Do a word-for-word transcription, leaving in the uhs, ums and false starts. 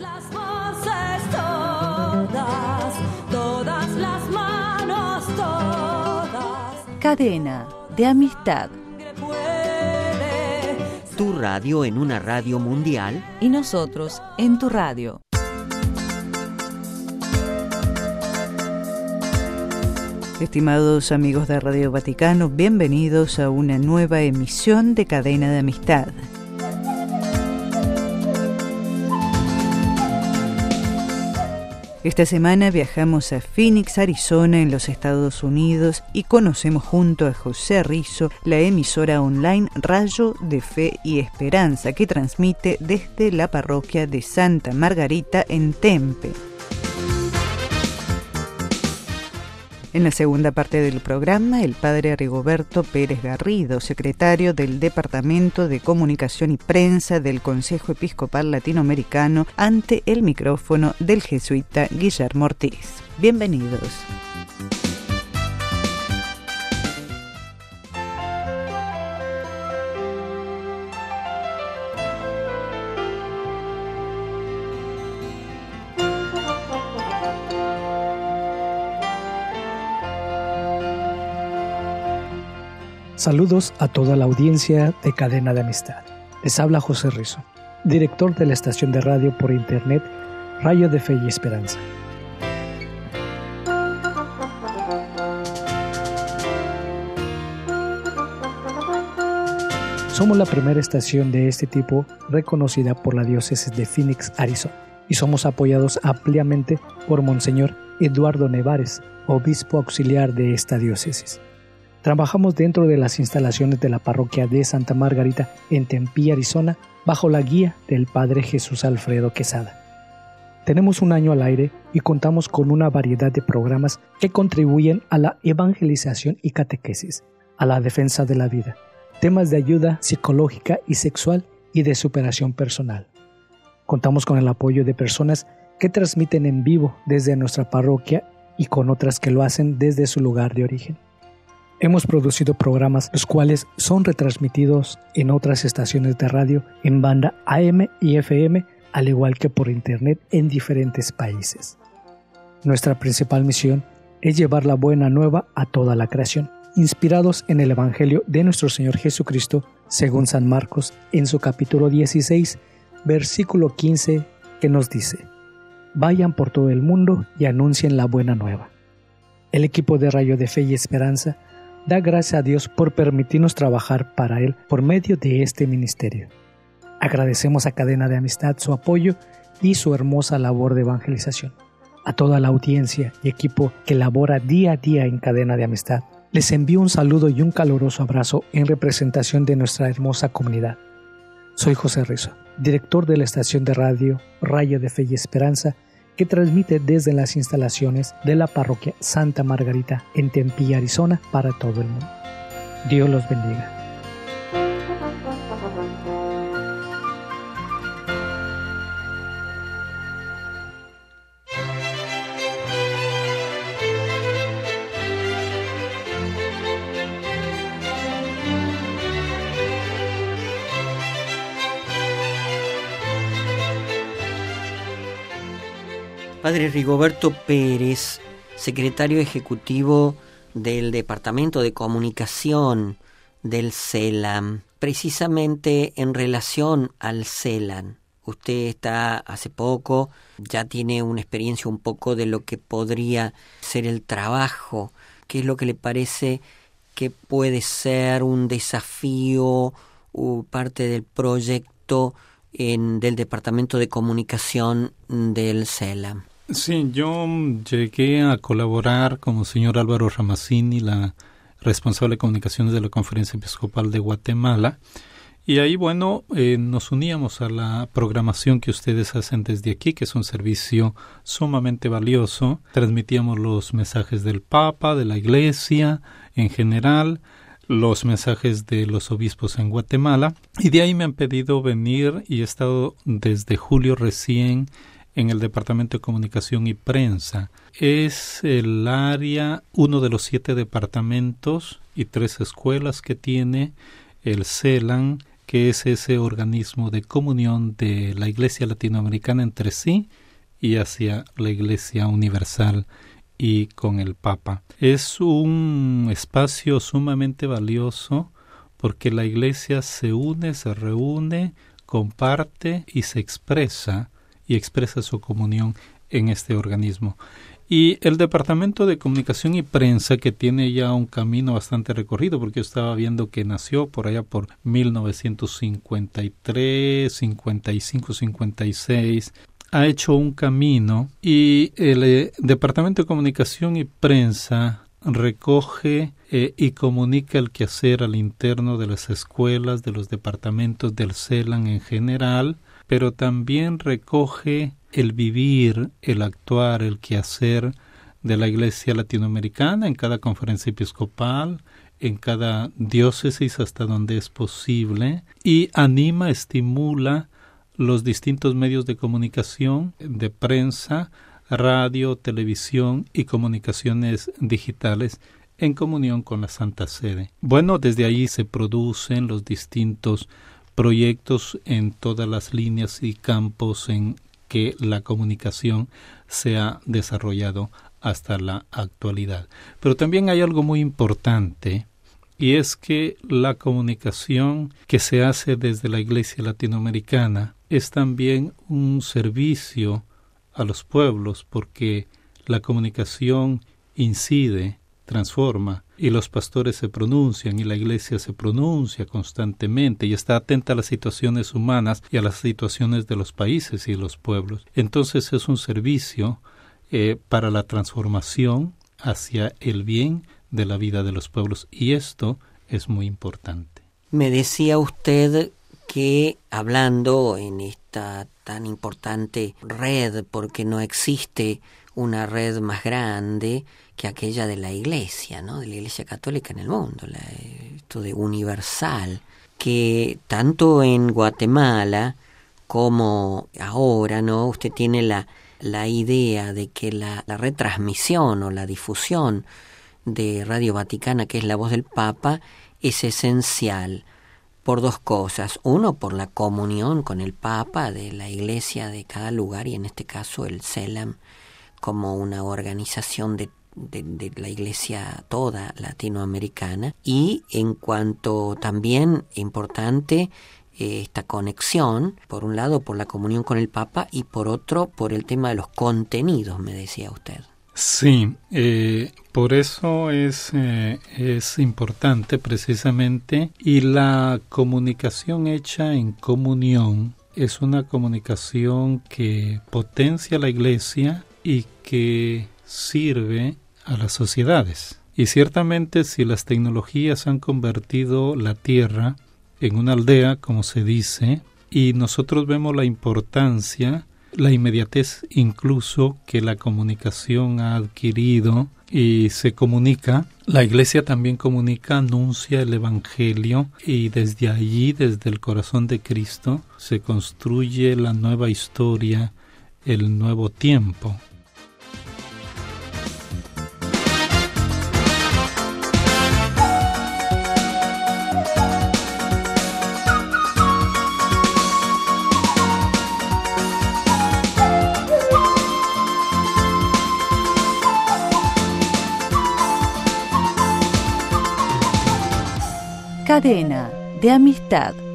las voces, todas, todas las manos, todas. Cadena de amistad. Tu radio en una radio mundial y nosotros en tu radio. Estimados amigos de Radio Vaticano, bienvenidos a una nueva emisión de Cadena de Amistad. Esta semana viajamos a Phoenix, Arizona, en los Estados Unidos, y conocemos junto a José Rizo la emisora online Rayo de Fe y Esperanza, que transmite desde la parroquia de Santa Margarita en Tempe. En la segunda parte del programa, el padre Rigoberto Pérez Garrido, secretario del Departamento de Comunicación y Prensa del Consejo Episcopal Latinoamericano, ante el micrófono del jesuita Guillermo Ortiz. Bienvenidos. Saludos a toda la audiencia de Cadena de Amistad. Les habla José Rizo, director de la estación de radio por internet Rayo de Fe y Esperanza. Somos la primera estación de este tipo reconocida por la diócesis de Phoenix, Arizona, y somos apoyados ampliamente por Monseñor Eduardo Nevares, obispo auxiliar de esta diócesis. Trabajamos dentro de las instalaciones de la parroquia de Santa Margarita en Tempe, Arizona, bajo la guía del Padre Jesús Alfredo Quesada. Tenemos un año al aire y contamos con una variedad de programas que contribuyen a la evangelización y catequesis, a la defensa de la vida, temas de ayuda psicológica y sexual y de superación personal. Contamos con el apoyo de personas que transmiten en vivo desde nuestra parroquia y con otras que lo hacen desde su lugar de origen. Hemos producido programas los cuales son retransmitidos en otras estaciones de radio en banda A M y F M, al igual que por internet en diferentes países. Nuestra principal misión es llevar la buena nueva a toda la creación, inspirados en el Evangelio de nuestro Señor Jesucristo, según San Marcos, en su capítulo dieciséis, versículo quince, que nos dice: vayan por todo el mundo y anuncien la buena nueva. El equipo de Rayo de Fe y Esperanza da gracias a Dios por permitirnos trabajar para Él por medio de este ministerio. Agradecemos a Cadena de Amistad su apoyo y su hermosa labor de evangelización. A toda la audiencia y equipo que labora día a día en Cadena de Amistad, les envío un saludo y un caluroso abrazo en representación de nuestra hermosa comunidad. Soy José Rizo, director de la estación de radio Rayo de Fe y Esperanza, que transmite desde las instalaciones de la parroquia Santa Margarita en Tempe, Arizona, para todo el mundo. Dios los bendiga. Padre Rigoberto Pérez, secretario ejecutivo del Departamento de Comunicación del CELAM, precisamente en relación al CELAM. Usted está hace poco, ya tiene una experiencia un poco de lo que podría ser el trabajo. ¿Qué es lo que le parece que puede ser un desafío o parte del proyecto en, del Departamento de Comunicación del CELAM? Sí, yo llegué a colaborar con el señor Álvaro Ramazzini, la responsable de comunicaciones de la Conferencia Episcopal de Guatemala, y ahí, bueno, eh, nos uníamos a la programación que ustedes hacen desde aquí, que es un servicio sumamente valioso. Transmitíamos los mensajes del Papa, de la Iglesia en general, los mensajes de los obispos en Guatemala, y de ahí me han pedido venir y he estado desde julio recién en el Departamento de Comunicación y Prensa. Es el área, uno de los siete departamentos y tres escuelas que tiene el CELAM, que es ese organismo de comunión de la Iglesia latinoamericana entre sí y hacia la Iglesia universal y con el Papa. Es un espacio sumamente valioso porque la Iglesia se une, se reúne, comparte y se expresa y expresa su comunión en este organismo. Y el Departamento de Comunicación y Prensa, que tiene ya un camino bastante recorrido, porque yo estaba viendo que nació por allá por mil novecientos cincuenta y tres, cincuenta y cinco, cincuenta y seis, ha hecho un camino, y el eh, Departamento de Comunicación y Prensa recoge eh, y comunica el quehacer al interno de las escuelas, de los departamentos del CELAM en general, pero también recoge el vivir, el actuar, el quehacer de la Iglesia latinoamericana en cada conferencia episcopal, en cada diócesis hasta donde es posible, y anima, estimula los distintos medios de comunicación, de prensa, radio, televisión y comunicaciones digitales en comunión con la Santa Sede. Bueno, desde ahí se producen los distintos proyectos en todas las líneas y campos en que la comunicación se ha desarrollado hasta la actualidad. Pero también hay algo muy importante, y es que la comunicación que se hace desde la Iglesia latinoamericana es también un servicio a los pueblos, porque la comunicación incide, transforma, y los pastores se pronuncian y la Iglesia se pronuncia constantemente y está atenta a las situaciones humanas y a las situaciones de los países y los pueblos. Entonces es un servicio eh, para la transformación hacia el bien de la vida de los pueblos, y esto es muy importante. Me decía usted que hablando en esta tan importante red, porque no existe una red más grande que aquella de la Iglesia, ¿no? De la Iglesia Católica en el mundo, la, esto de universal, que tanto en Guatemala como ahora, ¿no? Usted tiene la, la idea de que la, la retransmisión o la difusión de Radio Vaticana, que es la voz del Papa, es esencial por dos cosas. Uno, por la comunión con el Papa de la Iglesia de cada lugar, y en este caso el CELAM como una organización de, de, de la Iglesia toda latinoamericana, y en cuanto también importante eh, esta conexión, por un lado por la comunión con el Papa y por otro por el tema de los contenidos, me decía usted. Sí, eh, por eso es, eh, es importante precisamente, y la comunicación hecha en comunión es una comunicación que potencia la Iglesia y que sirve a las sociedades. Y ciertamente si las tecnologías han convertido la tierra en una aldea, como se dice, y nosotros vemos la importancia, la inmediatez incluso que la comunicación ha adquirido y se comunica, la Iglesia también comunica, anuncia el Evangelio, y desde allí, desde el corazón de Cristo, se construye la nueva historia, el nuevo tiempo. Cadena de amistad.